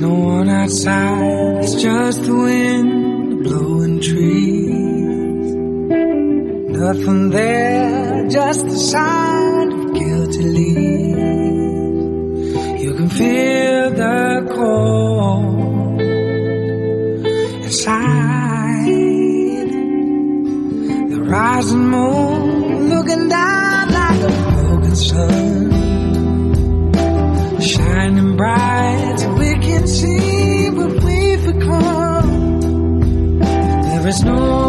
no one outside, it's just the wind blowing trees. Nothing there, just the sound of guilty leaves. You can feel the cold inside. The rising moon looking down like a broken sun, shining bright so we can see what we've become. There is no